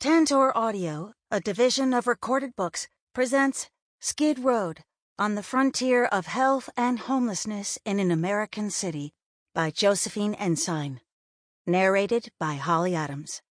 Tantor Audio, a division of Recorded Books, presents Skid Road, on the Frontier of Health and Homelessness in an American City, by Josephine Ensign. Narrated by Holly Adams.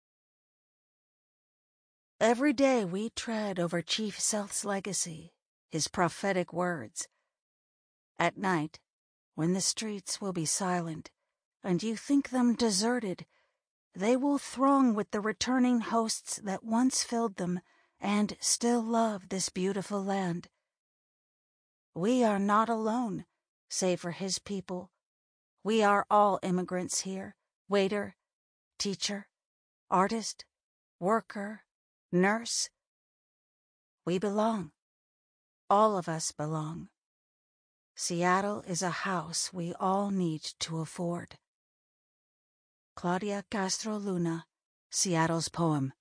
Every day we tread over Chief Sealth's legacy, his prophetic words. At night, when the streets will be silent, and you think them deserted, they will throng with the returning hosts that once filled them and still love this beautiful land. We are not alone, save for his people. We are all immigrants here, waiter, teacher, artist, worker, nurse. We belong. All of us belong. Seattle is a house we all need to afford. Claudia Castro Luna, Seattle's Poem.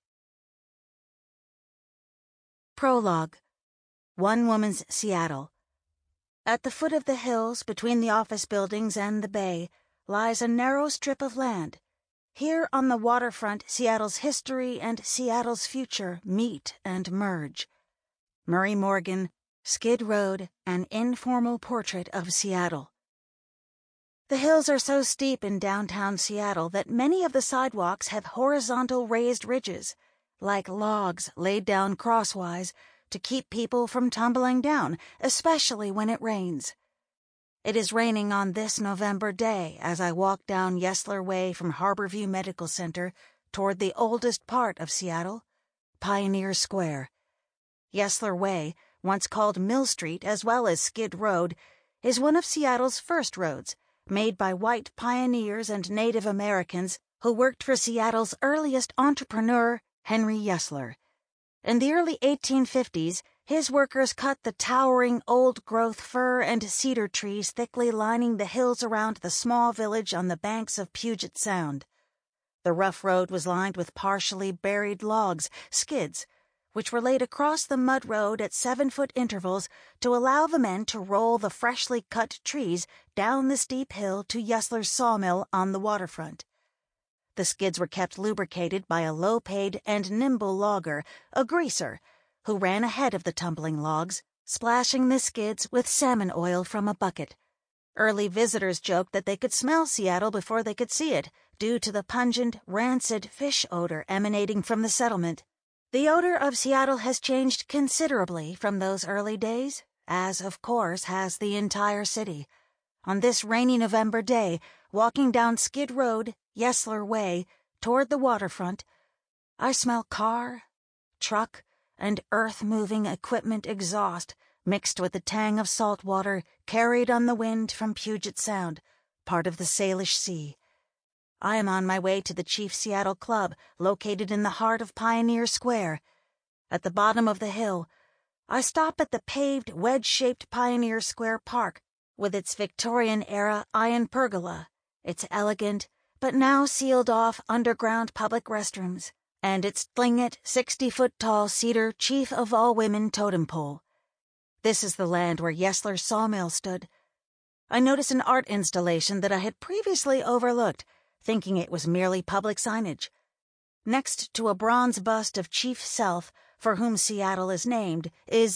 Prologue. One Woman's Seattle. At the foot of the hills between the office buildings and the bay lies a narrow strip of land. Here on the waterfront, Seattle's history and Seattle's future meet and merge. Murray Morgan, Skid Road, An Informal Portrait of Seattle. The hills are so steep in downtown Seattle that many of the sidewalks have horizontal raised ridges, like logs laid down crosswise to keep people from tumbling down, especially when it rains. It is raining on this November day as I walk down Yesler Way from Harborview Medical Center toward the oldest part of Seattle, Pioneer Square. Yesler Way, once called Mill Street as well as Skid Road, is one of Seattle's first roads, made by white pioneers and Native Americans who worked for Seattle's earliest entrepreneur, Henry Yesler. In the early 1850s, his workers cut the towering old-growth fir and cedar trees thickly lining the hills around the small village on the banks of Puget Sound. The rough road was lined with partially buried logs, skids, which were laid across the mud road at 7-foot intervals to allow the men to roll the freshly cut trees down the steep hill to Yesler's sawmill on the waterfront. The skids were kept lubricated by a low-paid and nimble logger, a greaser, who ran ahead of the tumbling logs, splashing the skids with salmon oil from a bucket. Early visitors joked that they could smell Seattle before they could see it, due to the pungent, rancid fish odor emanating from the settlement. The odor of Seattle has changed considerably from those early days, as, of course, has the entire city. On this rainy November day, walking down Skid Road, Yesler Way, toward the waterfront, I smell car, truck, and earth-moving equipment exhaust mixed with the tang of salt water carried on the wind from Puget Sound, part of the Salish Sea. I am on my way to the Chief Seattle Club, located in the heart of Pioneer Square. At the bottom of the hill, I stop at the paved, wedge-shaped Pioneer Square Park, with its Victorian-era iron pergola, its elegant, but now sealed-off underground public restrooms, and its Tlingit 60-foot-tall cedar chief-of-all-women totem pole. This is the land where Yesler's sawmill stood. I notice an art installation that I had previously overlooked, thinking it was merely public signage. Next to a bronze bust of Chief Sealth, for whom Seattle is named, is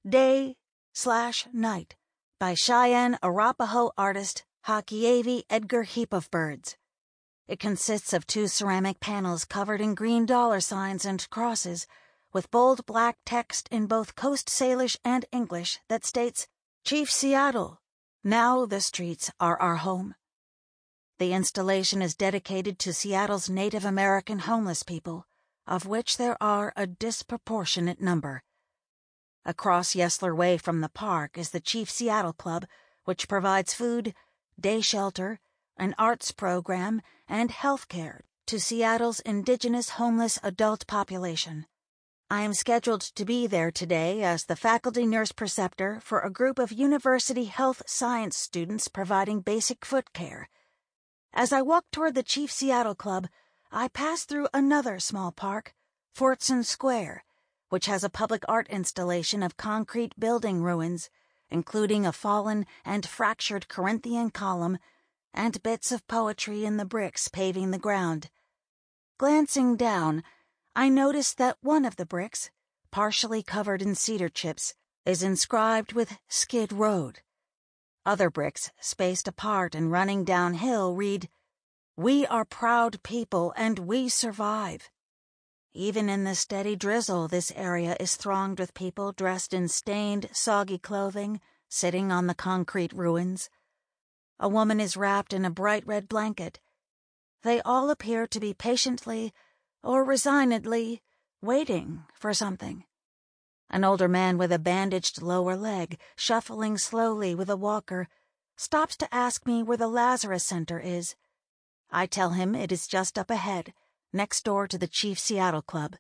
Day/Night by Cheyenne Arapaho artist Hakievi Edgar Heap of Birds. It consists of 2 ceramic panels covered in green dollar signs and crosses, with bold black text in both Coast Salish and English that states, "Chief Seattle, now the streets are our home." The installation is dedicated to Seattle's Native American homeless people, of which there are a disproportionate number. Across Yesler Way from the park is the Chief Seattle Club, which provides food, day shelter, an arts program, and health care to Seattle's indigenous homeless adult population. I am scheduled to be there today as the faculty nurse preceptor for a group of university health science students providing basic foot care. As I walk toward the Chief Seattle Club, I pass through another small park, Fortson Square, which has a public art installation of concrete building ruins, including a fallen and fractured Corinthian column and bits of poetry in the bricks paving the ground. Glancing down, I noticed that one of the bricks, partially covered in cedar chips, is inscribed with Skid Road. Other bricks, spaced apart and running downhill, read, "We are proud people and we survive." Even in the steady drizzle, this area is thronged with people dressed in stained, soggy clothing, sitting on the concrete ruins. A woman is wrapped in a bright red blanket. They all appear to be patiently or resignedly waiting for something. An older man with a bandaged lower leg, shuffling slowly with a walker, stops to ask me where the Lazarus Center is. I tell him it is just up ahead, next door to the Chief Seattle Club.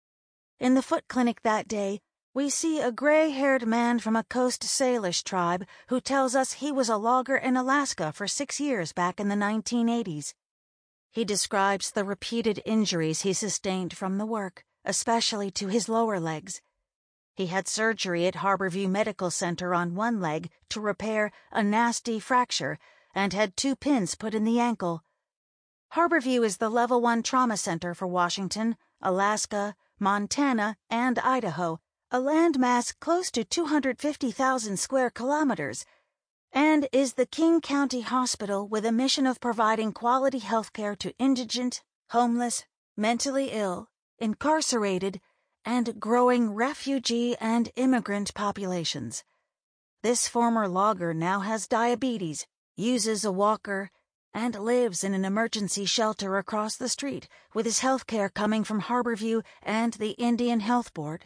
In the foot clinic that day, we see a gray-haired man from a Coast Salish tribe who tells us he was a logger in Alaska for 6 years back in the 1980s. He describes the repeated injuries he sustained from the work, especially to his lower legs. He had surgery at Harborview Medical Center on one leg to repair a nasty fracture and had 2 pins put in the ankle. Harborview is the Level 1 trauma center for Washington, Alaska, Montana, and Idaho, a landmass close to 250,000 square kilometers, and is the King County hospital with a mission of providing quality health care to indigent, homeless, mentally ill, incarcerated, and growing refugee and immigrant populations. This former logger now has diabetes, uses a walker, and lives in an emergency shelter across the street with his health care coming from Harborview and the Indian Health Board.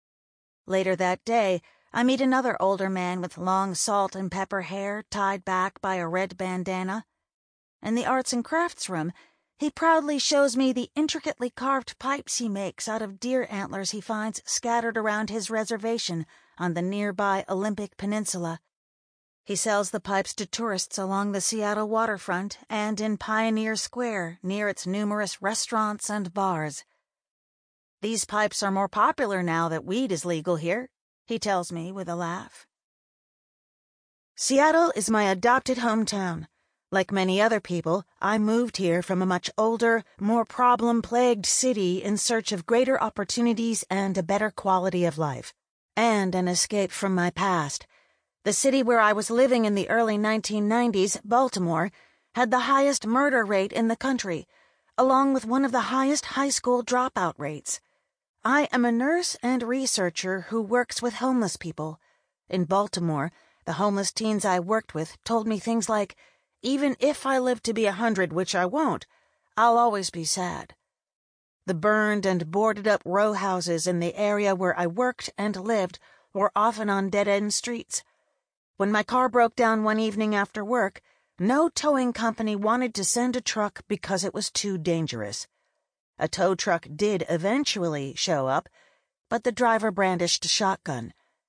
Later that day, I meet another older man with long salt and pepper hair tied back by a red bandana. In the arts and crafts room, he proudly shows me the intricately carved pipes he makes out of deer antlers he finds scattered around his reservation on the nearby Olympic Peninsula. He sells the pipes to tourists along the Seattle waterfront and in Pioneer Square near its numerous restaurants and bars. "These pipes are more popular now that weed is legal here," he tells me with a laugh. Seattle is my adopted hometown. Like many other people, I moved here from a much older, more problem-plagued city in search of greater opportunities and a better quality of life, and an escape from my past. The city where I was living in the early 1990s, Baltimore, had the highest murder rate in the country, along with one of the highest high school dropout rates. I am a nurse and researcher who works with homeless people. In Baltimore, the homeless teens I worked with told me things like, "Even if I live to be 100, which I won't, I'll always be sad." The burned and boarded-up row houses in the area where I worked and lived were often on dead-end streets. When my car broke down one evening after work, no towing company wanted to send a truck because it was too dangerous. A tow truck did eventually show up, but the driver brandished a shotgun.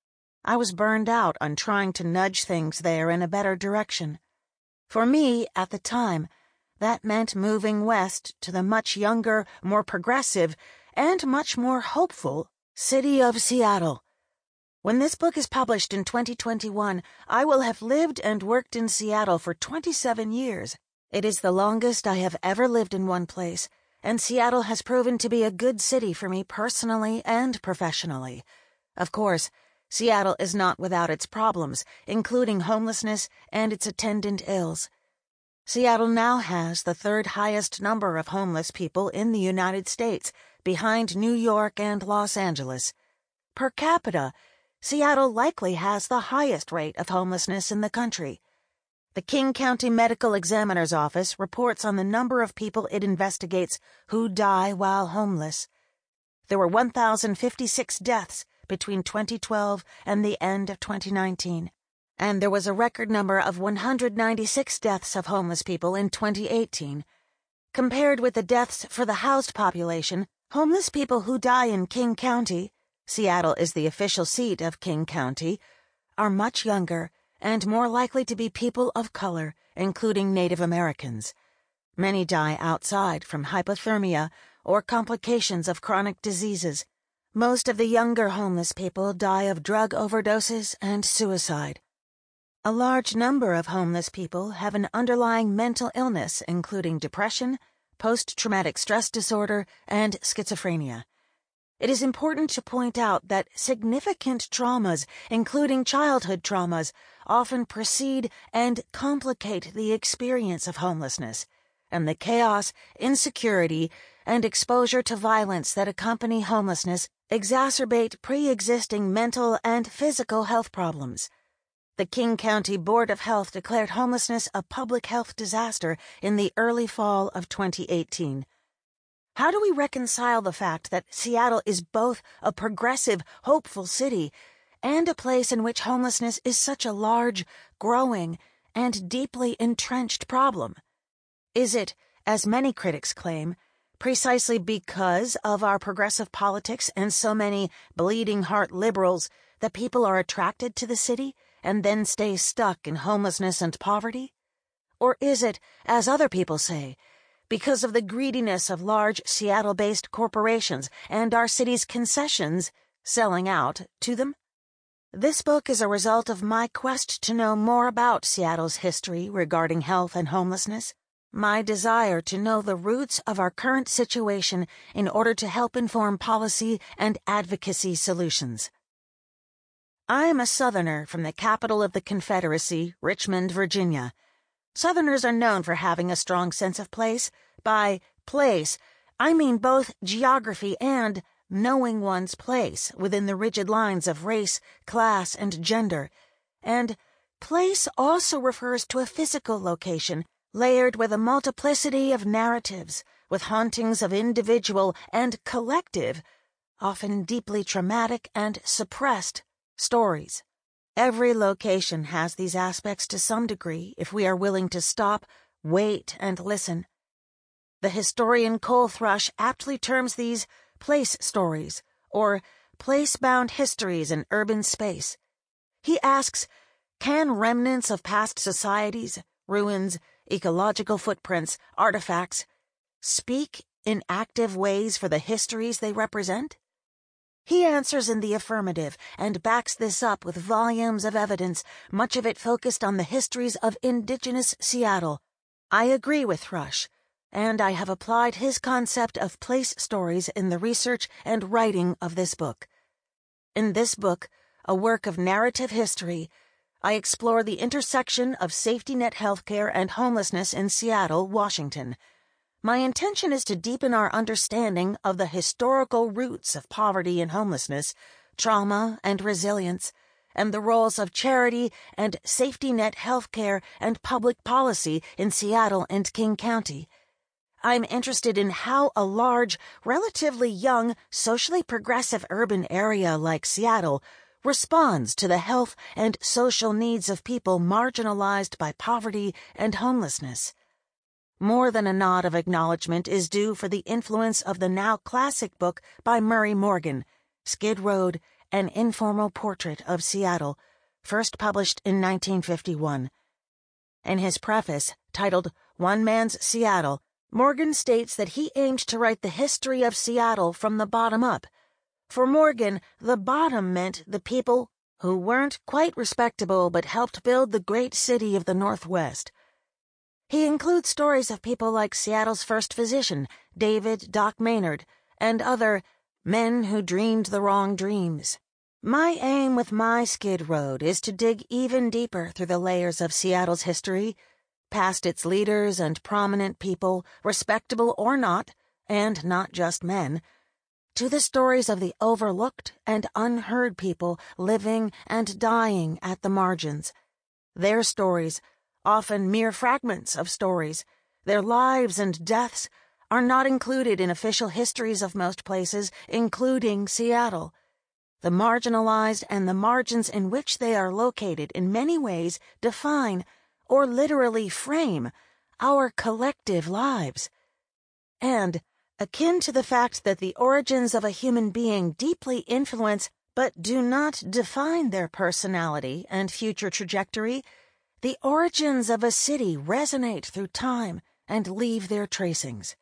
I was burned out on trying to nudge things there in a better direction. For me, at the time, that meant moving west to the much younger, more progressive, and much more hopeful city of Seattle. When this book is published in 2021, I will have lived and worked in Seattle for 27 years. It is the longest I have ever lived in one place, and Seattle has proven to be a good city for me personally and professionally. Of course, Seattle is not without its problems, including homelessness and its attendant ills. Seattle now has the 3rd highest number of homeless people in the United States, behind New York and Los Angeles. Per capita, Seattle likely has the highest rate of homelessness in the country. The King County Medical Examiner's Office reports on the number of people it investigates who die while homeless. There were 1,056 deaths between 2012 and the end of 2019, and there was a record number of 196 deaths of homeless people in 2018. Compared with the deaths for the housed population, homeless people who die in King County, Seattle is the official seat of King County, are much younger and more likely to be people of color, including Native Americans. Many die outside from hypothermia or complications of chronic diseases. Most of the younger homeless people die of drug overdoses and suicide. A large number of homeless people have an underlying mental illness, including depression, post-traumatic stress disorder, and schizophrenia. It is important to point out that significant traumas, including childhood traumas, often precede and complicate the experience of homelessness, and the chaos, insecurity, and exposure to violence that accompany homelessness exacerbate pre-existing mental and physical health problems. The King County Board of Health declared homelessness a public health disaster in the early fall of 2018. How do we reconcile the fact that Seattle is both a progressive, hopeful city and a place in which homelessness is such a large, growing, and deeply entrenched problem? Is it, as many critics claim, precisely because of our progressive politics and so many bleeding heart liberals that people are attracted to the city and then stay stuck in homelessness and poverty? Or is it, as other people say, because of the greediness of large Seattle-based corporations and our city's concessions selling out to them? This book is a result of my quest to know more about Seattle's history regarding health and homelessness, my desire to know the roots of our current situation in order to help inform policy and advocacy solutions. I am a Southerner from the capital of the Confederacy, Richmond, Virginia. Southerners are known for having a strong sense of place. By place, I mean both geography and knowing one's place within the rigid lines of race, class, and gender. And place also refers to a physical location, layered with a multiplicity of narratives, with hauntings of individual and collective, often deeply traumatic and suppressed, stories. Every location has these aspects to some degree if we are willing to stop, wait, and listen. The historian Cole Thrush aptly terms these place stories, or place-bound histories in urban space. He asks, can remnants of past societies, ruins, ecological footprints, artifacts, speak in active ways for the histories they represent? He answers in the affirmative and backs this up with volumes of evidence, much of it focused on the histories of indigenous Seattle. I agree with Thrush, and I have applied his concept of place stories in the research and writing of this book. In this book, a work of narrative history, I explore the intersection of safety net healthcare and homelessness in Seattle, Washington. My intention is to deepen our understanding of the historical roots of poverty and homelessness, trauma and resilience, and the roles of charity and safety net healthcare and public policy in Seattle and King County. I'm interested in how a large, relatively young, socially progressive urban area like Seattle responds to the health and social needs of people marginalized by poverty and homelessness. More than a nod of acknowledgement is due for the influence of the now classic book by Murray Morgan, Skid Road, An Informal Portrait of Seattle, first published in 1951. In his preface, titled One Man's Seattle, Morgan states that he aimed to write the history of Seattle from the bottom up. For Morgan, the bottom meant the people who weren't quite respectable but helped build the great city of the Northwest. He includes stories of people like Seattle's first physician, David Doc Maynard, and other men who dreamed the wrong dreams. My aim with my Skid Road is to dig even deeper through the layers of Seattle's history, past its leaders and prominent people, respectable or not, and not just men, to the stories of the overlooked and unheard people living and dying at the margins. Their stories, often mere fragments of stories, their lives and deaths, are not included in official histories of most places, including Seattle. The marginalized and the margins in which they are located in many ways define, or literally frame, our collective lives. And, akin to the fact that the origins of a human being deeply influence but do not define their personality and future trajectory, the origins of a city resonate through time and leave their tracings.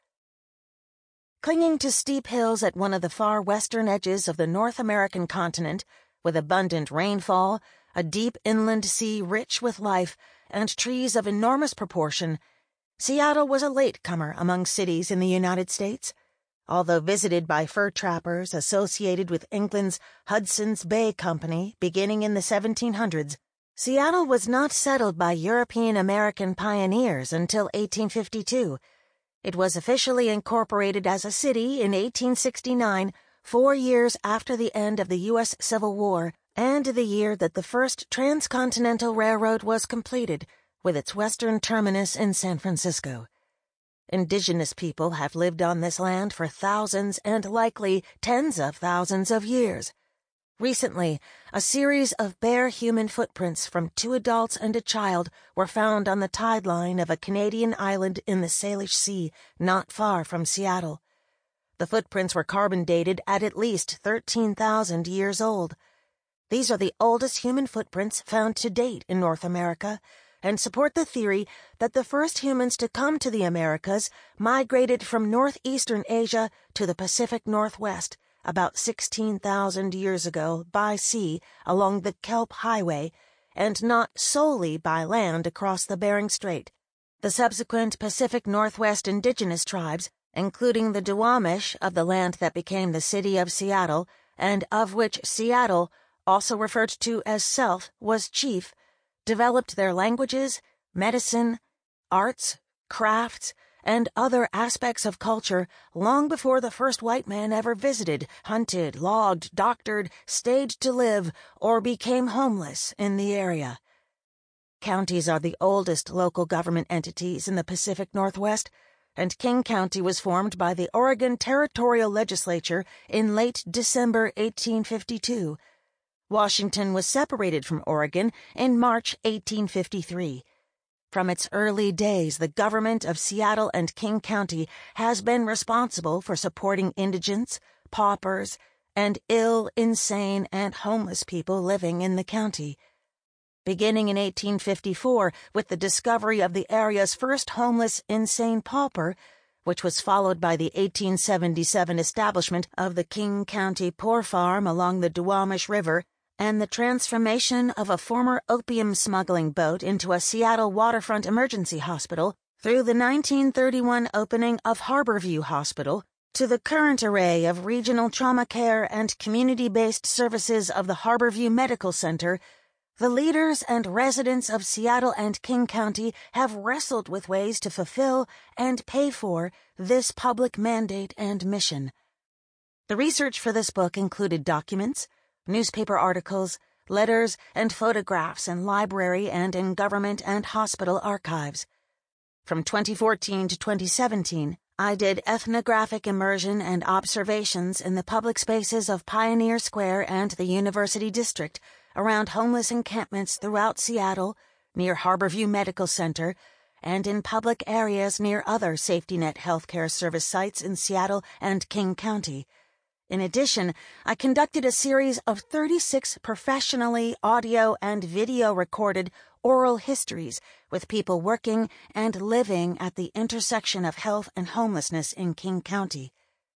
Clinging to steep hills at one of the far western edges of the North American continent, with abundant rainfall, a deep inland sea rich with life, and trees of enormous proportion, Seattle was a latecomer among cities in the United States. Although visited by fur trappers associated with England's Hudson's Bay Company beginning in the 1700s, Seattle was not settled by European-American pioneers until 1852. It was officially incorporated as a city in 1869, 4 years after the end of the U.S. Civil War, and the year that the first transcontinental railroad was completed, with its western terminus in San Francisco. Indigenous people have lived on this land for thousands and likely tens of thousands of years. Recently, a series of bare human footprints from 2 adults and a child were found on the tide line of a Canadian island in the Salish Sea, not far from Seattle. The footprints were carbon dated at least 13,000 years old. These are the oldest human footprints found to date in North America, and support the theory that the first humans to come to the Americas migrated from northeastern Asia to the Pacific Northwest about 16,000 years ago by sea along the Kelp Highway, and not solely by land across the Bering Strait. The subsequent Pacific Northwest indigenous tribes, including the Duwamish of the land that became the city of Seattle, and of which Seattle, also referred to as Self, was chief, developed their languages, medicine, arts, crafts, and other aspects of culture long before the first white man ever visited, hunted, logged, doctored, stayed to live, or became homeless in the area. Counties are the oldest local government entities in the Pacific Northwest, and King County was formed by the Oregon Territorial Legislature in late December 1852. Washington was separated from Oregon in March 1853. From its early days, the government of Seattle and King County has been responsible for supporting indigents, paupers, and ill, insane, and homeless people living in the county. Beginning in 1854 with the discovery of the area's first homeless, insane pauper, which was followed by the 1877 establishment of the King County Poor Farm along the Duwamish River, and the transformation of a former opium smuggling boat into a Seattle waterfront emergency hospital, through the 1931 opening of Harborview Hospital, to the current array of regional trauma care and community-based services of the Harborview Medical Center, the leaders and residents of Seattle and King County have wrestled with ways to fulfill and pay for this public mandate and mission. The research for this book included documents, newspaper articles, letters, and photographs in library and in government and hospital archives. From 2014 to 2017, I did ethnographic immersion and observations in the public spaces of Pioneer Square and the University District, around homeless encampments throughout Seattle, near Harborview Medical Center, and in public areas near other safety net healthcare service sites in Seattle and King County. In addition, I conducted a series of 36 professionally audio and video recorded oral histories with people working and living at the intersection of health and homelessness in King County.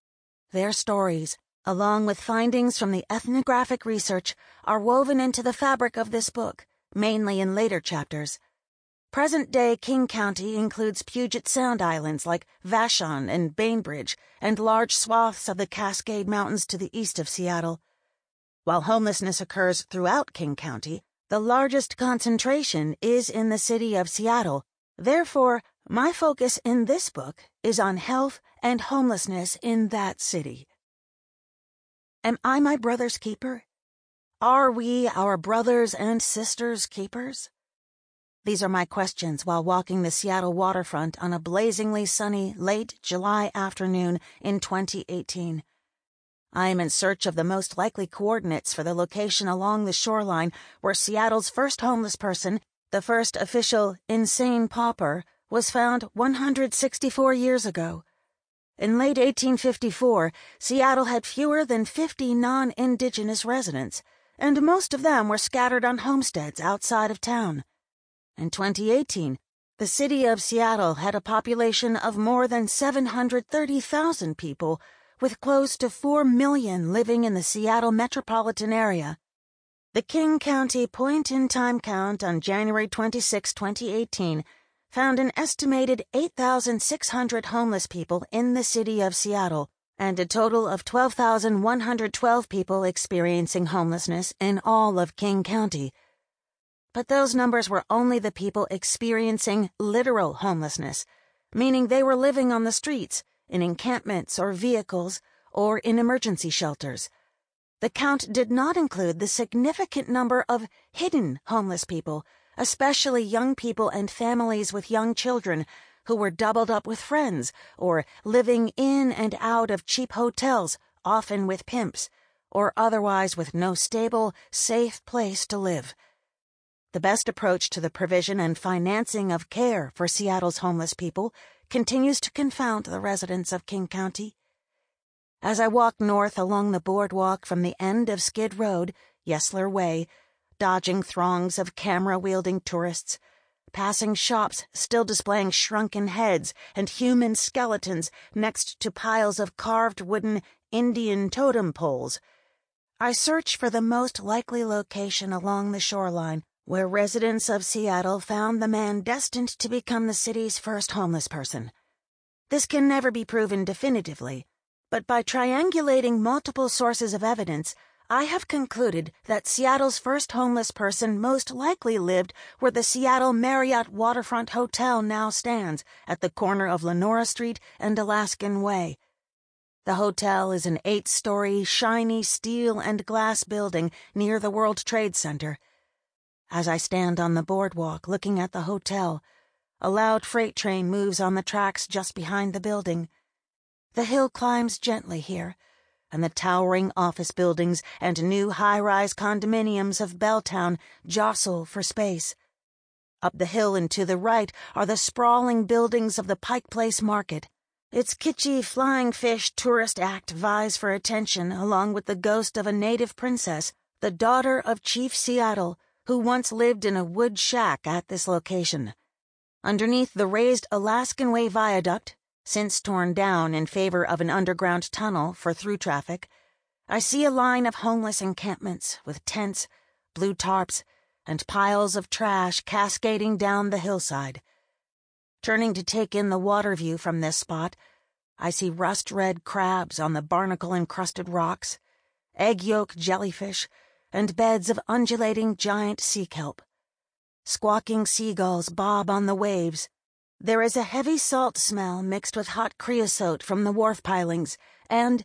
Their stories, along with findings from the ethnographic research, are woven into the fabric of this book, mainly in later chapters. Present-day King County includes Puget Sound islands like Vashon and Bainbridge, and large swaths of the Cascade Mountains to the east of Seattle. While homelessness occurs throughout King County, the largest concentration is in the city of Seattle. Therefore, my focus in this book is on health and homelessness in that city. Am I my brother's keeper? Are we our brothers and sisters' keepers? These are my questions while walking the Seattle waterfront on a blazingly sunny late July afternoon in 2018. I am in search of the most likely coordinates for the location along the shoreline where Seattle's first homeless person, the first official insane pauper, was found 164 years ago. In late 1854, Seattle had fewer than 50 non-indigenous residents, and most of them were scattered on homesteads outside of town. In 2018, the city of Seattle had a population of more than 730,000 people, with close to 4 million living in the Seattle metropolitan area. The King County point-in-time count on January 26, 2018, found an estimated 8,600 homeless people in the city of Seattle, and a total of 12,112 people experiencing homelessness in all of King County. But those numbers were only the people experiencing literal homelessness, meaning they were living on the streets, in encampments or vehicles, or in emergency shelters. The count did not include the significant number of hidden homeless people, especially young people and families with young children who were doubled up with friends or living in and out of cheap hotels, often with pimps, or otherwise with no stable, safe place to live. The best approach to the provision and financing of care for Seattle's homeless people continues to confound the residents of King County. As I walk north along the boardwalk from the end of Skid Road, Yesler Way, dodging throngs of camera-wielding tourists, passing shops still displaying shrunken heads and human skeletons next to piles of carved wooden Indian totem poles, I search for the most likely location along the shoreline where residents of Seattle found the man destined to become the city's first homeless person. This can never be proven definitively, but by triangulating multiple sources of evidence, I have concluded that Seattle's first homeless person most likely lived where the Seattle Marriott Waterfront Hotel now stands, at the corner of Lenora Street and Alaskan Way. The hotel is an 8-story, shiny steel and glass building near the World Trade Center. As I stand on the boardwalk looking at the hotel, a loud freight train moves on the tracks just behind the building. The hill climbs gently here, and the towering office buildings and new high-rise condominiums of Belltown jostle for space. Up the hill and to the right are the sprawling buildings of the Pike Place Market. Its kitschy flying fish tourist act vies for attention along with the ghost of a native princess, the daughter of Chief Seattle, who once lived in a wood shack at this location. Underneath the raised Alaskan Way Viaduct, since torn down in favor of an underground tunnel for through traffic, I see a line of homeless encampments with tents, blue tarps, and piles of trash cascading down the hillside. Turning to take in the water view from this spot, I see rust-red crabs on the barnacle-encrusted rocks, egg yolk jellyfish, and beds of undulating giant sea kelp. Squawking seagulls bob on the waves. There is a heavy salt smell mixed with hot creosote from the wharf pilings, and,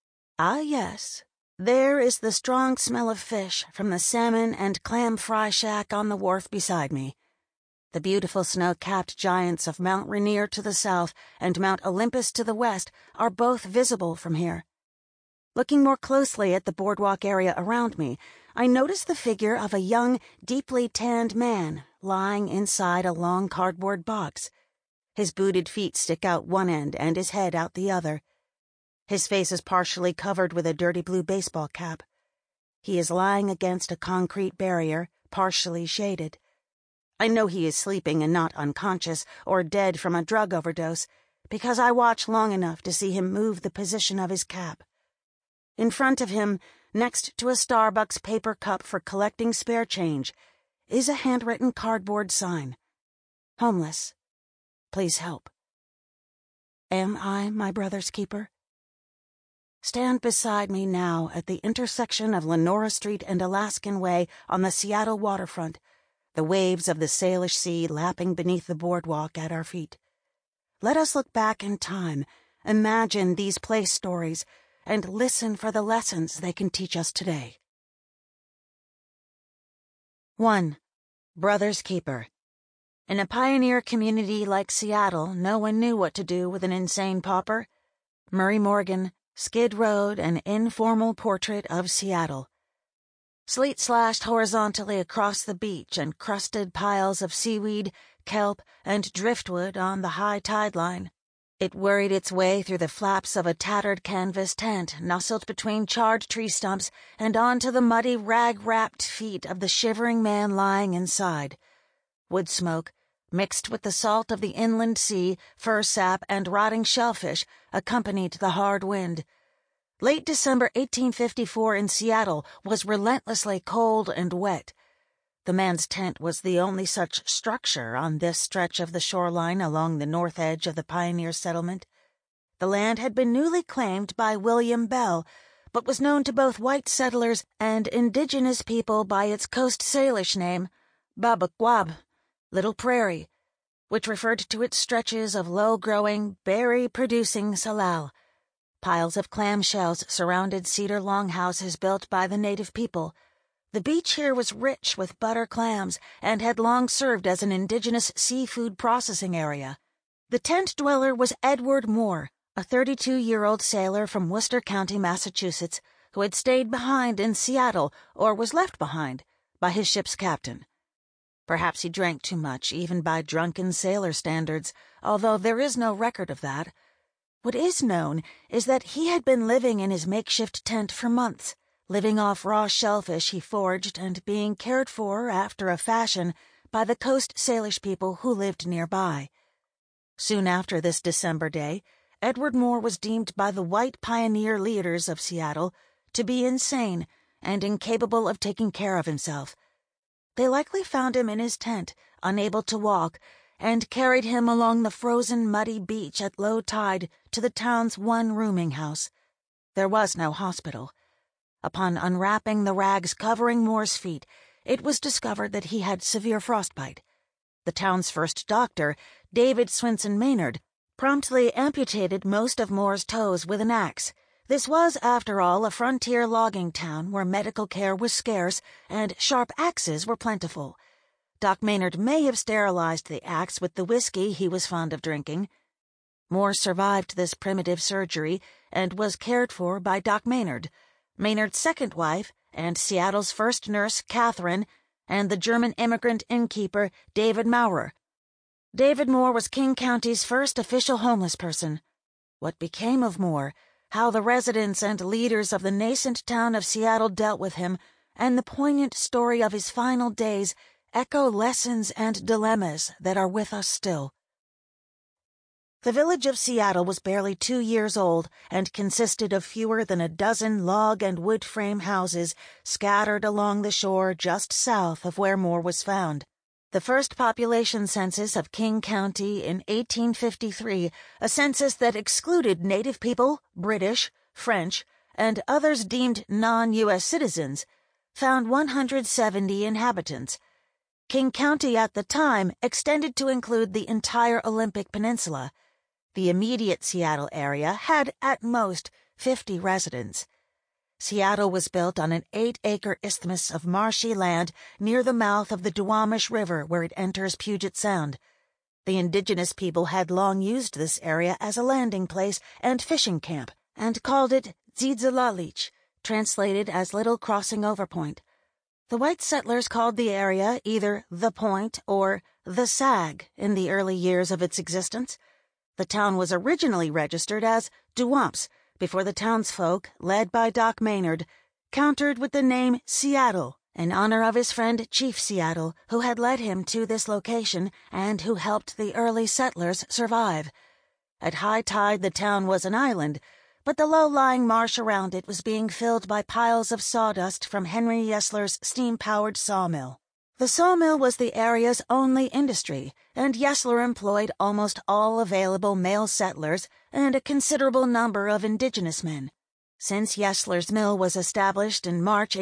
yes, there is the strong smell of fish from the salmon and clam fry shack on the wharf beside me. The beautiful snow-capped giants of Mount Rainier to the south and Mount Olympus to the west are both visible from here. Looking more closely at the boardwalk area around me, I notice the figure of a young, deeply tanned man lying inside a long cardboard box. His booted feet stick out one end and his head out the other. His face is partially covered with a dirty blue baseball cap. He is lying against a concrete barrier, partially shaded. I know he is sleeping and not unconscious or dead from a drug overdose, because I watch long enough to see him move the position of his cap. In front of him, next to a Starbucks paper cup for collecting spare change, is a handwritten cardboard sign. Homeless. Please help. Am I my brother's keeper? Stand beside me now at the intersection of Lenora Street and Alaskan Way on the Seattle waterfront, the waves of the Salish Sea lapping beneath the boardwalk at our feet. Let us look back in time, imagine these place stories, and listen for the lessons they can teach us today. 1. Brother's Keeper. In a pioneer community like Seattle, no one knew what to do with an insane pauper. Murray Morgan, Skid Road, an informal portrait of Seattle. Sleet slashed horizontally across the beach and crusted piles of seaweed, kelp, and driftwood on the high tide line. It worried its way through the flaps of a tattered canvas tent nestled between charred tree stumps and onto the muddy, rag-wrapped feet of the shivering man lying inside. Wood smoke, mixed with the salt of the inland sea, fir sap, and rotting shellfish, accompanied the hard wind. Late December 1854 in Seattle was relentlessly cold and wet. The man's tent was the only such structure on this stretch of the shoreline along the north edge of the pioneer settlement. The land had been newly claimed by William Bell, but was known to both white settlers and indigenous people by its Coast Salish name, Babaquab, Little Prairie, which referred to its stretches of low-growing, berry-producing salal. Piles of clamshells surrounded cedar longhouses built by the native people. The beach here was rich with butter clams and had long served as an indigenous seafood processing area. The tent dweller was Edward Moore, a 32-year-old sailor from Worcester County, Massachusetts, who had stayed behind in Seattle, or was left behind, by his ship's captain. Perhaps he drank too much, even by drunken sailor standards, although there is no record of that. What is known is that he had been living in his makeshift tent for months, living off raw shellfish he foraged and being cared for, after a fashion, by the Coast Salish people who lived nearby. Soon after this December day, Edward Moore was deemed by the white pioneer leaders of Seattle to be insane and incapable of taking care of himself. They likely found him in his tent, unable to walk, and carried him along the frozen, muddy beach at low tide to the town's one rooming house. There was no hospital. Upon unwrapping the rags covering Moore's feet, it was discovered that he had severe frostbite. The town's first doctor, David Swinson Maynard, promptly amputated most of Moore's toes with an axe. This was, after all, a frontier logging town where medical care was scarce and sharp axes were plentiful. Doc Maynard may have sterilized the axe with the whiskey he was fond of drinking. Moore survived this primitive surgery and was cared for by Doc Maynard, Maynard's second wife, and Seattle's first nurse, Catherine, and the German immigrant innkeeper, David Maurer. David Moore was King County's first official homeless person. What became of Moore, how the residents and leaders of the nascent town of Seattle dealt with him, and the poignant story of his final days echo lessons and dilemmas that are with us still. The village of Seattle was barely 2 years old and consisted of fewer than a dozen log and wood frame houses scattered along the shore just south of where Moore was found. The first population census of King County in 1853, a census that excluded native people, British, French, and others deemed non-U.S. citizens, found 170 inhabitants. King County at the time extended to include the entire Olympic Peninsula. The immediate Seattle area had, at most, 50 residents. Seattle was built on an 8-acre isthmus of marshy land near the mouth of the Duwamish River where it enters Puget Sound. The indigenous people had long used this area as a landing place and fishing camp, and called it Zidzalalich, translated as Little Crossing Over Point. The white settlers called the area either the Point or the Sag in the early years of its existence. The town was originally registered as Duwamps before the townsfolk, led by Doc Maynard, countered with the name Seattle in honor of his friend Chief Seattle, who had led him to this location and who helped the early settlers survive. At high tide the town was an island, but the low-lying marsh around it was being filled by piles of sawdust from Henry Yesler's steam-powered sawmill. The sawmill was the area's only industry, and Yesler employed almost all available male settlers and a considerable number of indigenous men. Since Yesler's mill was established in March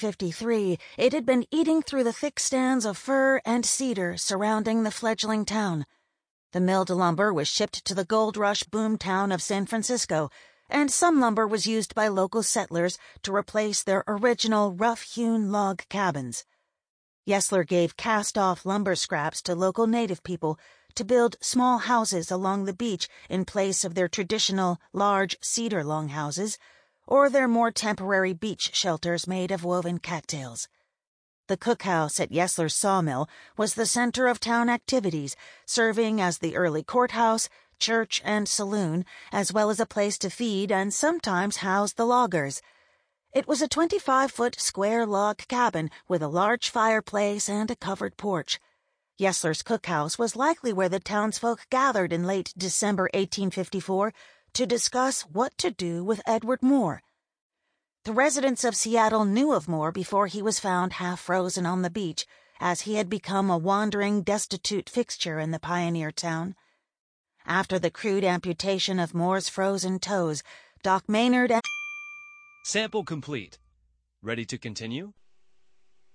1853, it had been eating through the thick stands of fir and cedar surrounding the fledgling town. The milled lumber was shipped to the gold rush boom town of San Francisco, and some lumber was used by local settlers to replace their original rough-hewn log cabins. Yesler gave cast-off lumber scraps to local native people to build small houses along the beach in place of their traditional large cedar longhouses or their more temporary beach shelters made of woven cattails. The cookhouse at Yesler's sawmill was the center of town activities, serving as the early courthouse, church, and saloon, as well as a place to feed and sometimes house the loggers. It was a 25-foot square log cabin with a large fireplace and a covered porch. Yesler's cookhouse was likely where the townsfolk gathered in late December 1854 to discuss what to do with Edward Moore. The residents of Seattle knew of Moore before he was found half frozen on the beach, as he had become a wandering, destitute fixture in the pioneer town. After the crude amputation of Moore's frozen toes, Doc Maynard and... Sample complete. Ready to continue?